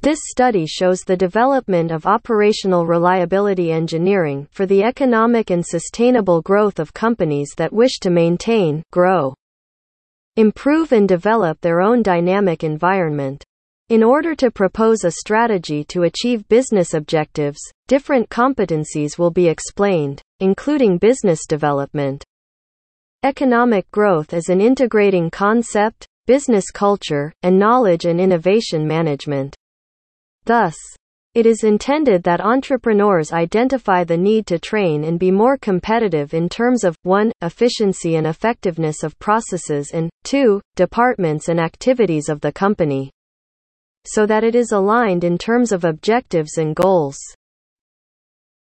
This study shows the development of operational reliability engineering for the economic and sustainable growth of companies that wish to maintain, grow, improve and develop their own dynamic environment. In order to propose a strategy to achieve business objectives, different competencies will be explained, including business development. Economic growth is an integrating concept, business culture, and knowledge and innovation management. Thus, it is intended that entrepreneurs identify the need to train and be more competitive in terms of 1. Efficiency and effectiveness of processes and 2. Departments and activities of the company, so that it is aligned in terms of objectives and goals.